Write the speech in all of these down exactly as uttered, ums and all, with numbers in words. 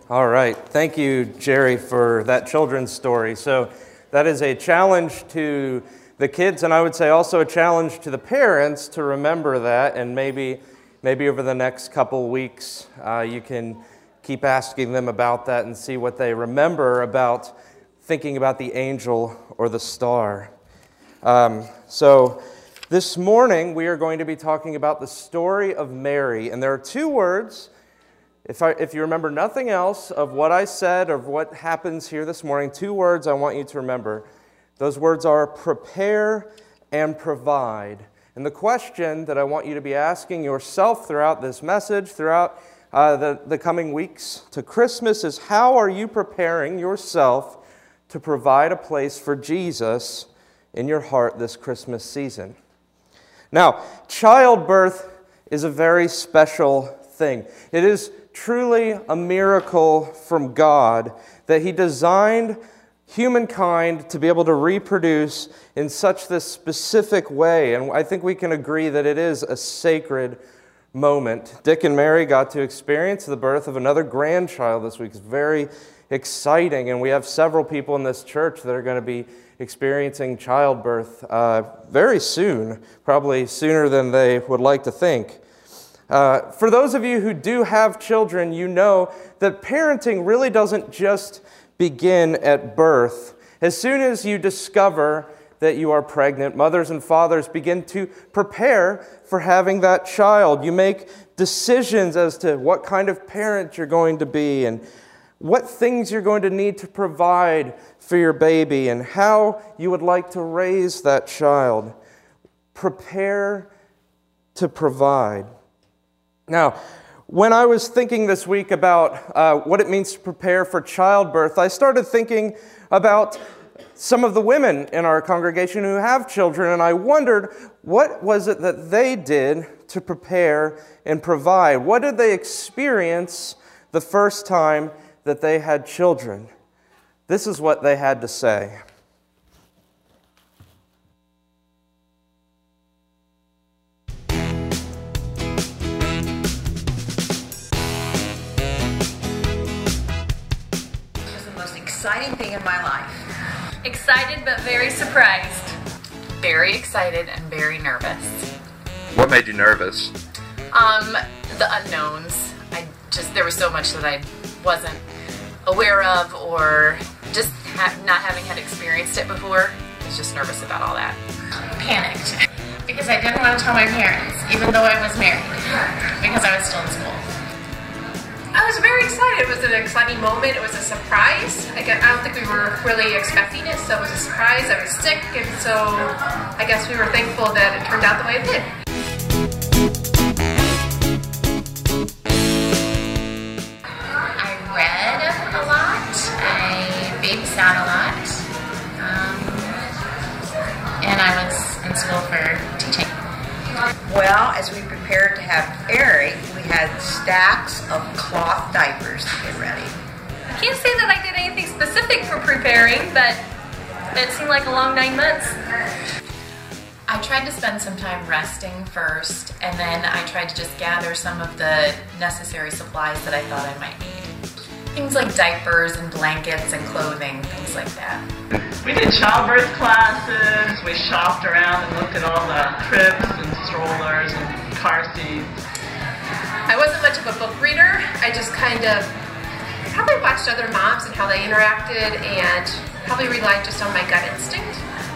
All right. Thank you, Jerry, for that children's story. So that is a challenge to the kids, and I would say also a challenge to the parents to remember that, and maybe maybe over the next couple weeks uh, you can keep asking them about that and see what they remember about thinking about the angel or the star. Um, so this morning we are going to be talking about the story of Mary, and there are two words. If, I, if you remember nothing else of what I said or what happens here this morning, two words I want you to remember. Those words are prepare and provide. And the question that I want you to be asking yourself throughout this message, throughout uh, the, the coming weeks to Christmas, is how are you preparing yourself to provide a place for Jesus in your heart this Christmas season? Now, childbirth is a very special thing. It is truly a miracle from God that He designed humankind to be able to reproduce in such this specific way. And I think we can agree that it is a sacred moment. Dick and Mary got to experience the birth of another grandchild this week. It's very exciting, and we have several people in this church that are going to be experiencing childbirth uh, very soon, probably sooner than they would like to think. Uh, for those of you who do have children, you know that parenting really doesn't just begin at birth. As soon as you discover that you are pregnant, mothers and fathers begin to prepare for having that child. You make decisions as to what kind of parent you're going to be and what things you're going to need to provide for your baby and how you would like to raise that child. Prepare to provide. Now, when I was thinking this week about uh, what it means to prepare for childbirth, I started thinking about some of the women in our congregation who have children, and I wondered, what was it that they did to prepare and provide? What did they experience the first time that they had children? This is what they had to say. Exciting thing in my life. Excited but very surprised. Very excited and very nervous. What made you nervous? Um, the unknowns. I just, there was so much that I wasn't aware of or just ha- not having had experienced it before. I was just nervous about all that. Panicked because I didn't want to tell my parents, even though I was married, because I was still in school. I was very excited. It was an exciting moment. It was a surprise. I guess, I don't think we were really expecting it, so it was a surprise. I was sick, and so I guess we were thankful that it turned out the way it did. I read a lot. I babysat a lot. Um, and I was in school for teaching. Well, as we prepared to have Eric, we had stacks of cloth diapers to get ready. I can't say that I did anything specific for preparing, but it seemed like a long nine months. I tried to spend some time resting first, and then I tried to just gather some of the necessary supplies that I thought I might need. Things like diapers and blankets and clothing, things like that. We did childbirth classes, we shopped around and looked at all the cribs and strollers and car seats. I wasn't much of a book reader. I just kind of probably watched other moms and how they interacted and probably relied just on my gut instinct.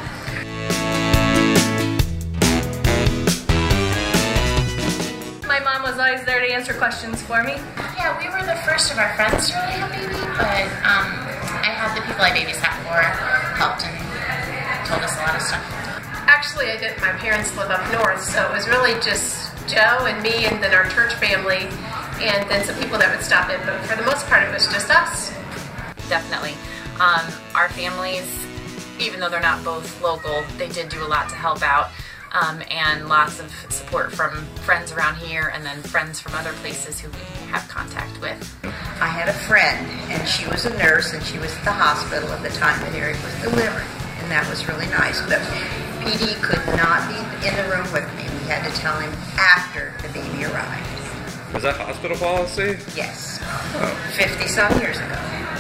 My mom was always there to answer questions for me. Yeah, we were the first of our friends to really have a baby, but um, I had the people I babysat for helped and told us a lot of stuff. Actually, I did. My parents live up north, so it was really just Joe and me and then our church family and then some people that would stop in, but for the most part it was just us. Definitely. Um, our families, even though they're not both local, they did do a lot to help out. Um, and lots of support from friends around here and then friends from other places who we have contact with. I had a friend, and she was a nurse, and she was at the hospital at the time that Eric was delivering, and that was really nice. But P D could not be in the room with me. We had to tell him after the baby arrived. Was that hospital policy? Yes. fifty-some years ago.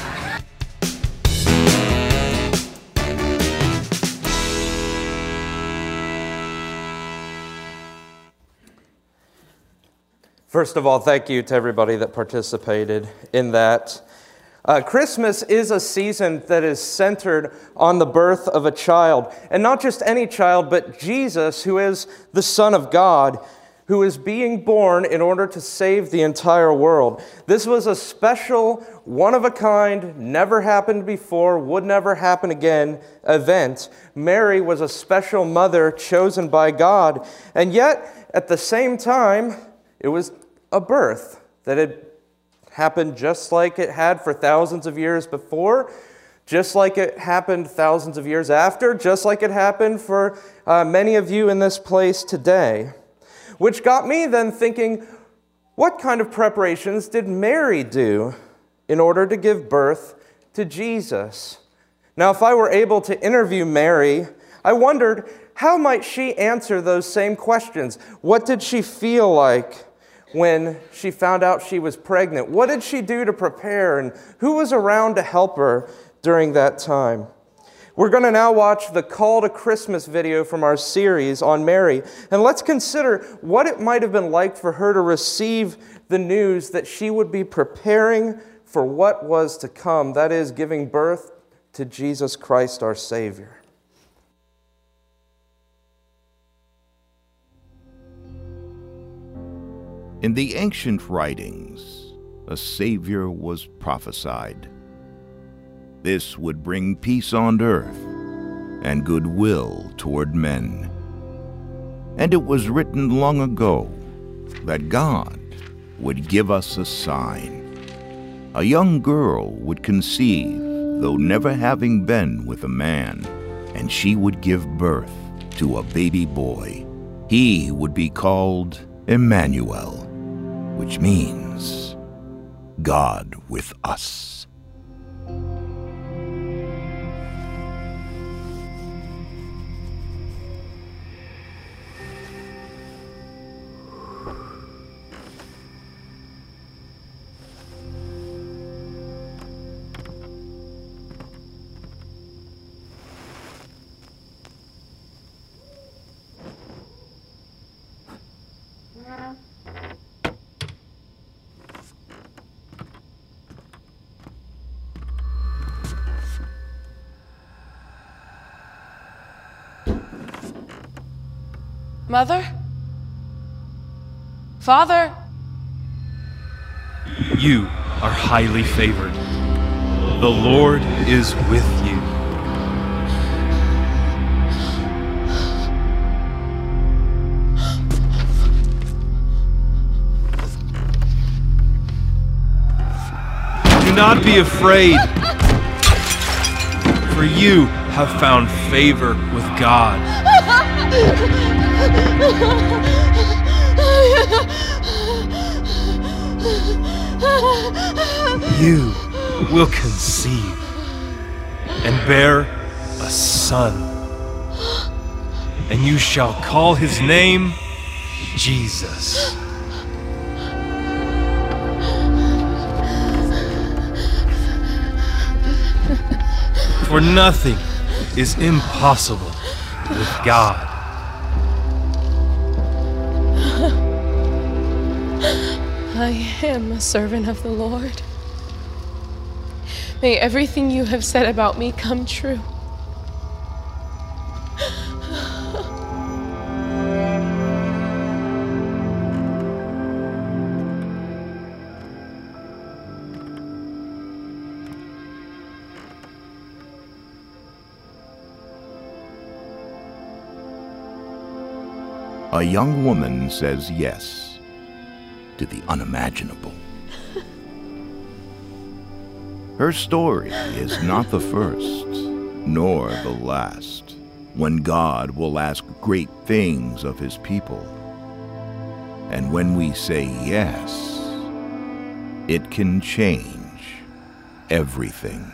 First of all, thank you to everybody that participated in that. Uh, Christmas is a season that is centered on the birth of a child, and not just any child, but Jesus, who is the Son of God, who is being born in order to save the entire world. This was a special, one-of-a-kind, never happened before, would never happen again event. Mary was a special mother chosen by God, and yet, at the same time, it was a birth that had happened just like it had for thousands of years before, just like it happened thousands of years after, just like it happened for uh, many of you in this place today. Which got me then thinking, what kind of preparations did Mary do in order to give birth to Jesus? Now, if I were able to interview Mary, I wondered, how might she answer those same questions? What did she feel like when she found out she was pregnant? What did she do to prepare, and who was around to help her during that time? We're going to now watch the Call to Christmas video from our series on Mary, and let's consider what it might have been like for her to receive the news that she would be preparing for what was to come, that is, giving birth to Jesus Christ, our Savior. In the ancient writings, a Savior was prophesied. This would bring peace on earth and goodwill toward men. And it was written long ago that God would give us a sign. A young girl would conceive, though never having been with a man, and she would give birth to a baby boy. He would be called Emmanuel, which means God with us. Mother? Father? You are highly favored. The Lord is with you. Do not be afraid, for you have found favor with God. You will conceive and bear a son, and you shall call his name Jesus. For nothing is impossible with God. I am a servant of the Lord. May everything you have said about me come true. A young woman says yes to the unimaginable. Her story is not the first, nor the last, when God will ask great things of his people. And when we say yes, it can change everything.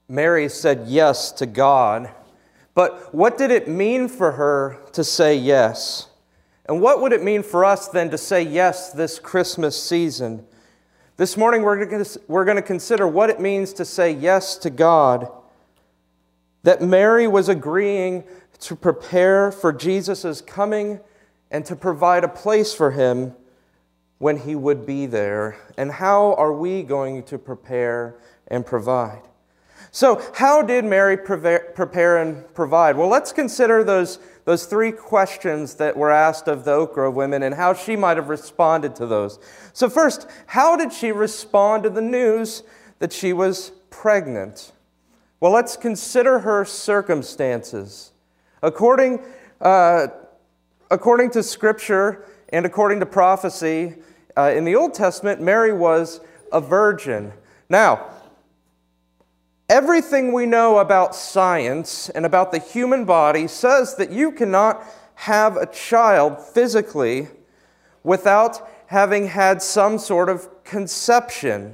Mary said yes to God, but what did it mean for her to say yes? And what would it mean for us then to say yes this Christmas season? This morning we're going to, we're going to consider what it means to say yes to God. That Mary was agreeing to prepare for Jesus' coming and to provide a place for him when he would be there. And how are we going to prepare and provide? So how did Mary prepare and provide? Well, let's consider those, those three questions that were asked of the Oak Grove women and how she might have responded to those. So first, how did she respond to the news that she was pregnant? Well, let's consider her circumstances. According, uh, according to Scripture and according to prophecy, uh, in the Old Testament, Mary was a virgin. Now, everything we know about science and about the human body says that you cannot have a child physically without having had some sort of conception.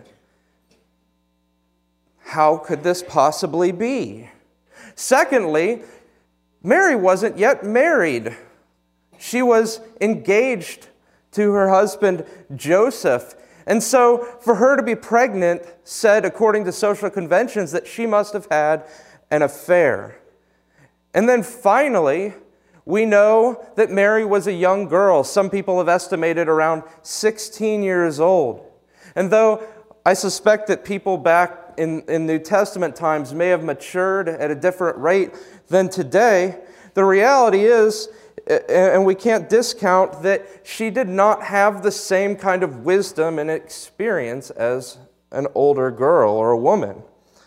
How could this possibly be? Secondly, Mary wasn't yet married. She was engaged to her husband Joseph. And so for her to be pregnant said, according to social conventions, that she must have had an affair. And then finally, we know that Mary was a young girl. Some people have estimated around sixteen years old. And though I suspect that people back in, in New Testament times may have matured at a different rate than today, the reality is, and we can't discount, that she did not have the same kind of wisdom and experience as an older girl or a woman.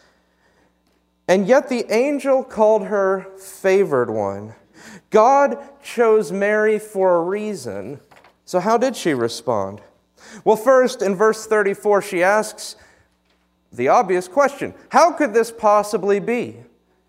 And yet the angel called her favored one. God chose Mary for a reason. So how did she respond? Well, first, in verse thirty-four, she asks the obvious question: how could this possibly be,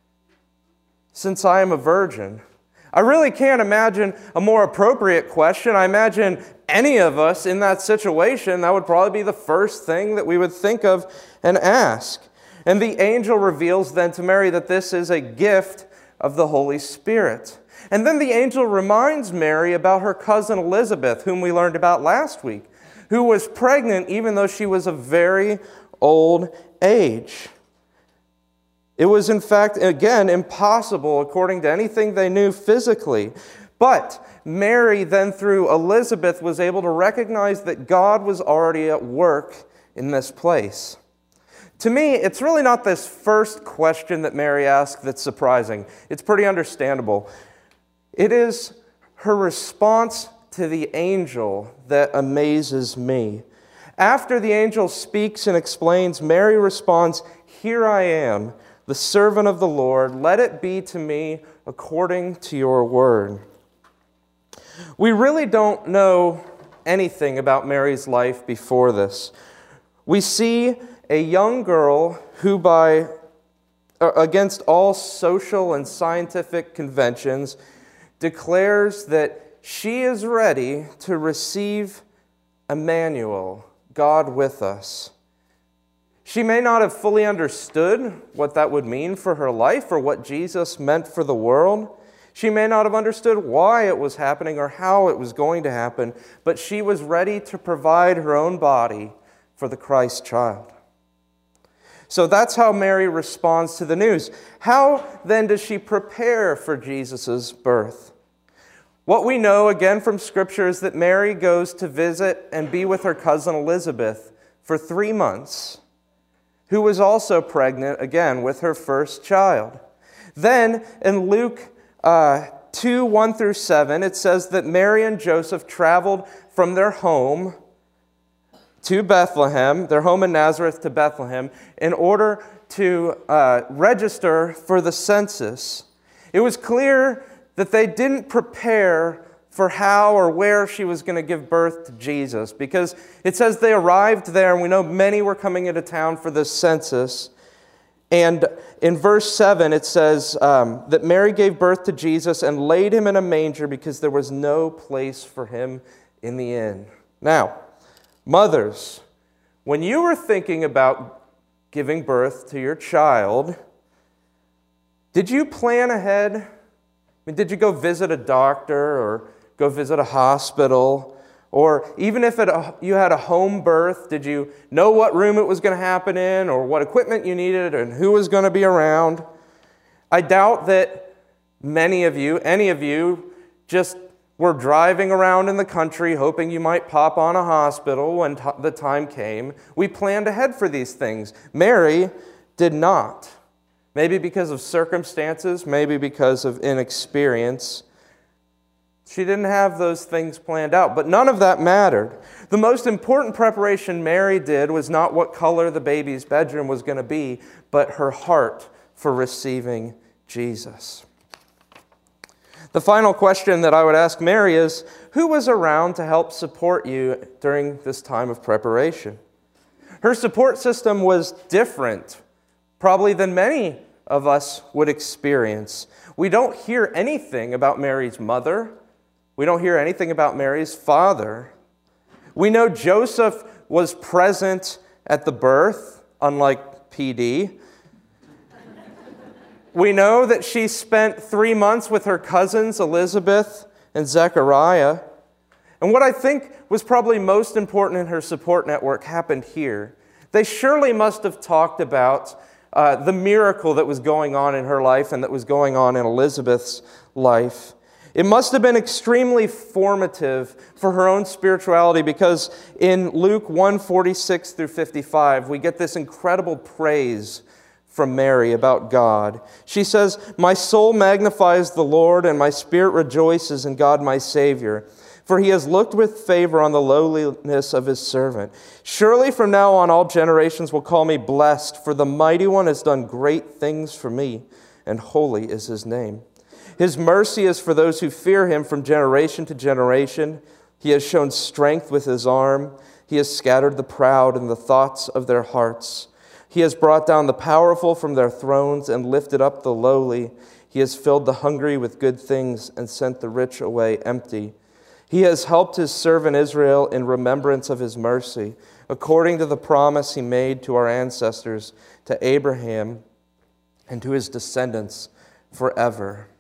since I am a virgin? I really can't imagine a more appropriate question. I imagine any of us in that situation, that would probably be the first thing that we would think of and ask. And the angel reveals then to Mary that this is a gift of the Holy Spirit. And then the angel reminds Mary about her cousin Elizabeth, whom we learned about last week, who was pregnant even though she was a very old age. It was, in fact, again, impossible according to anything they knew physically. But Mary then, through Elizabeth, was able to recognize that God was already at work in this place. To me, it's really not this first question that Mary asked that's surprising. It's pretty understandable. It is her response to the angel that amazes me. After the angel speaks and explains, Mary responds, "Here I am, the servant of the Lord. Let it be to me according to your word." We really don't know anything about Mary's life before this. We see a young girl who, by against all social and scientific conventions, declares that she is ready to receive Emmanuel, God with us. She may not have fully understood what that would mean for her life or what Jesus meant for the world. She may not have understood why it was happening or how it was going to happen, but she was ready to provide her own body for the Christ child. So that's how Mary responds to the news. How then does she prepare for Jesus' birth? What we know, again, from Scripture is that Mary goes to visit and be with her cousin Elizabeth for three months, who was also pregnant, again, with her first child. Then, in Luke uh, two, one through seven, it says that Mary and Joseph traveled from their home to Bethlehem, their home in Nazareth to Bethlehem, in order to uh, register for the census. It was clear that they didn't prepare for how or where she was going to give birth to Jesus, because it says they arrived there, and we know many were coming into town for this census. And in verse seven, it says um, that Mary gave birth to Jesus and laid him in a manger because there was no place for him in the inn. Now, mothers, when you were thinking about giving birth to your child, Did you plan ahead? I mean, did you go visit a doctor or go visit a hospital? Or even if it, you had a home birth, did you know what room it was going to happen in or what equipment you needed and who was going to be around? I doubt that many of you, any of you, just were driving around in the country hoping you might pop on a hospital when t- the time came. We planned ahead for these things. Mary did not. Maybe because of circumstances, maybe because of inexperience. She didn't have those things planned out, but none of that mattered. The most important preparation Mary did was not what color the baby's bedroom was going to be, but her heart for receiving Jesus. The final question that I would ask Mary is, who was around to help support you during this time of preparation? Her support system was different, probably than many of us would experience. We don't hear anything about Mary's mother. We don't hear anything about Mary's father. We know Joseph was present at the birth, unlike P D. We know that she spent three months with her cousins, Elizabeth and Zechariah. And what I think was probably most important in her support network happened here. They surely must have talked about uh, the miracle that was going on in her life and that was going on in Elizabeth's life. It must have been extremely formative for her own spirituality because in Luke one forty-six through fifty-five, we get this incredible praise from Mary about God. She says, "My soul magnifies the Lord, and my spirit rejoices in God my Savior, for he has looked with favor on the lowliness of his servant. Surely from now on all generations will call me blessed, for the Mighty One has done great things for me, and holy is his name. His mercy is for those who fear him from generation to generation. He has shown strength with his arm. He has scattered the proud in the thoughts of their hearts. He has brought down the powerful from their thrones and lifted up the lowly. He has filled the hungry with good things and sent the rich away empty. He has helped his servant Israel in remembrance of his mercy, according to the promise he made to our ancestors, to Abraham and to his descendants forever."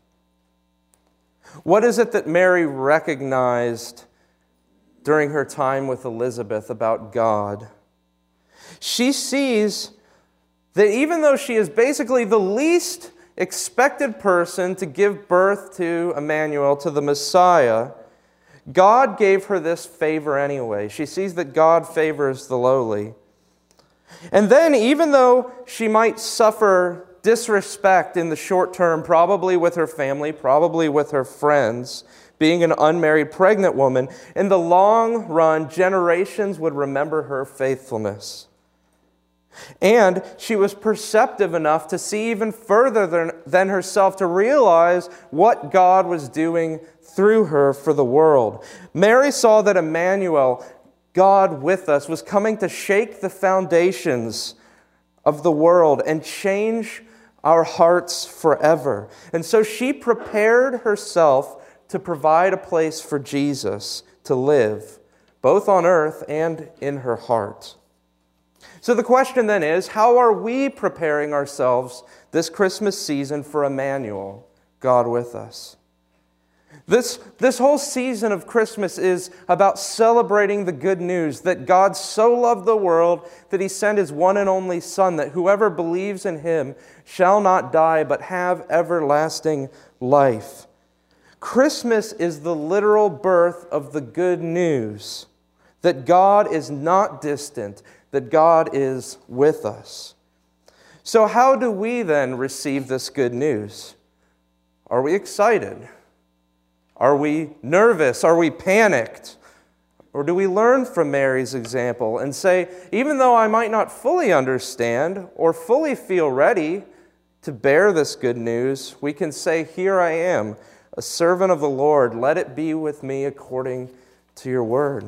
What is it that Mary recognized during her time with Elizabeth about God? She sees that even though she is basically the least expected person to give birth to Emmanuel, to the Messiah, God gave her this favor anyway. She sees that God favors the lowly. And then, even though she might suffer disrespect in the short term, probably with her family, probably with her friends, being an unmarried pregnant woman, in the long run, generations would remember her faithfulness. And she was perceptive enough to see even further than, than herself, to realize what God was doing through her for the world. Mary saw that Emmanuel, God with us, was coming to shake the foundations of the world and change our hearts forever. And so she prepared herself to provide a place for Jesus to live, both on earth and in her heart. So the question then is, how are we preparing ourselves this Christmas season for Emmanuel, God with us? This, this whole season of Christmas is about celebrating the good news that God so loved the world that he sent his one and only Son, that whoever believes in him shall not die but have everlasting life. Christmas is the literal birth of the good news that God is not distant, that God is with us. So how do we then receive this good news? Are we excited? Are we nervous? Are we panicked? Or do we learn from Mary's example and say, even though I might not fully understand or fully feel ready to bear this good news, we can say, here I am, a servant of the Lord. Let it be with me according to your word.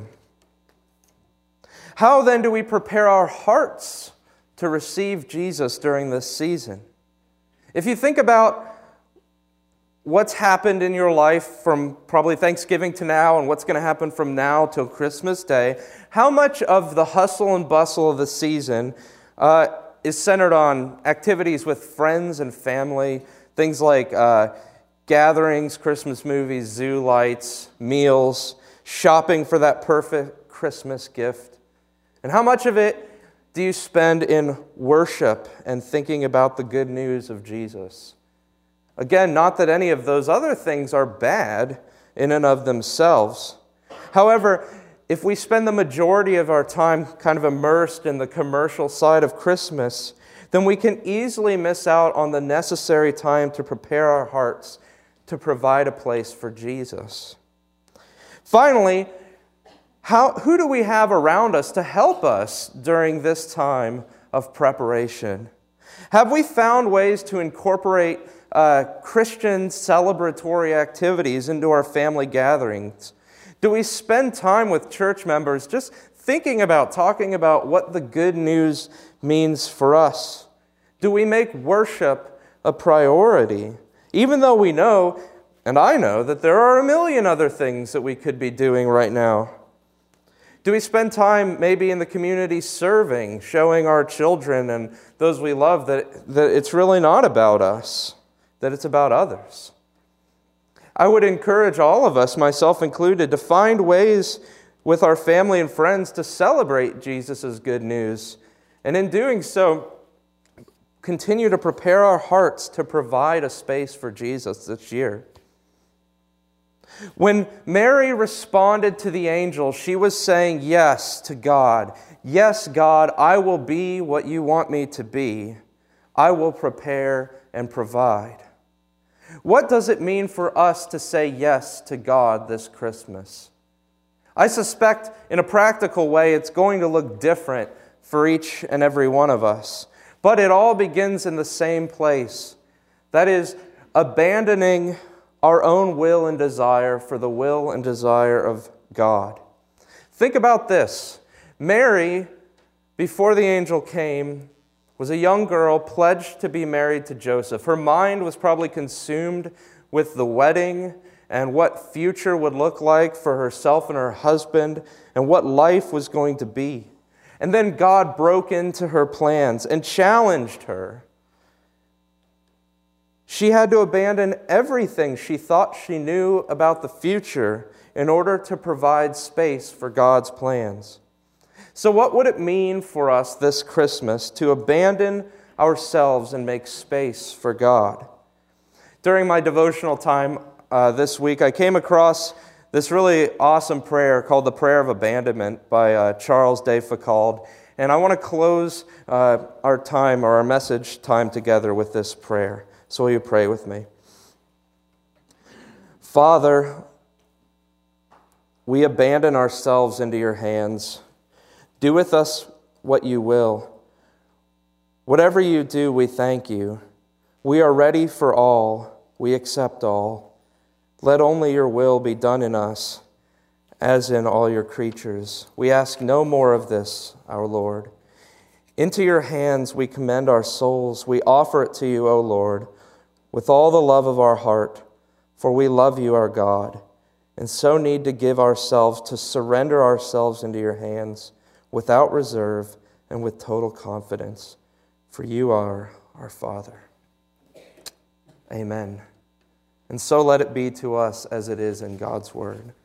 How then do we prepare our hearts to receive Jesus during this season? If you think about what's happened in your life from probably Thanksgiving to now and what's going to happen from now till Christmas Day, how much of the hustle and bustle of the season uh, is centered on activities with friends and family, Things like uh, gatherings, Christmas movies, zoo lights, meals, shopping for that perfect Christmas gift. And how much of it do you spend in worship and thinking about the good news of Jesus? Again, not that any of those other things are bad in and of themselves. However, if we spend the majority of our time kind of immersed in the commercial side of Christmas, then we can easily miss out on the necessary time to prepare our hearts to provide a place for Jesus. Finally, how, who do we have around us to help us during this time of preparation? Have we found ways to incorporate uh, Christian celebratory activities into our family gatherings? Do we spend time with church members just thinking about, talking about what the good news means for us? Do we make worship a priority? Even though we know, and I know, that there are a million other things that we could be doing right now. Do we spend time maybe in the community serving, showing our children and those we love that, that it's really not about us, that it's about others? I would encourage all of us, myself included, to find ways with our family and friends to celebrate Jesus' good news. And in doing so, continue to prepare our hearts to provide a space for Jesus this year. When Mary responded to the angel, she was saying yes to God. Yes, God, I will be what you want me to be. I will prepare and provide. What does it mean for us to say yes to God this Christmas? I suspect in a practical way it's going to look different for each and every one of us. But it all begins in the same place. That is, abandoning our own will and desire for the will and desire of God. Think about this. Mary, before the angel came, was a young girl pledged to be married to Joseph. Her mind was probably consumed with the wedding and what future would look like for herself and her husband and what life was going to be. And then God broke into her plans and challenged her. She had to abandon everything she thought she knew about the future in order to provide space for God's plans. So what would it mean for us this Christmas to abandon ourselves and make space for God? During my devotional time uh, this week, I came across this really awesome prayer called the Prayer of Abandonment by uh, Charles de Foucauld. And I want to close uh, our time or our message time together with this prayer. So will you pray with me? Father, we abandon ourselves into your hands. Do with us what you will. Whatever you do, we thank you. We are ready for all. We accept all. Let only your will be done in us, as in all your creatures. We ask no more of this, our Lord. Into your hands we commend our souls. We offer it to you, O Lord, with all the love of our heart, for we love you, our God, and so need to give ourselves, to surrender ourselves into your hands without reserve and with total confidence, for you are our Father. Amen. And so let it be to us as it is in God's word.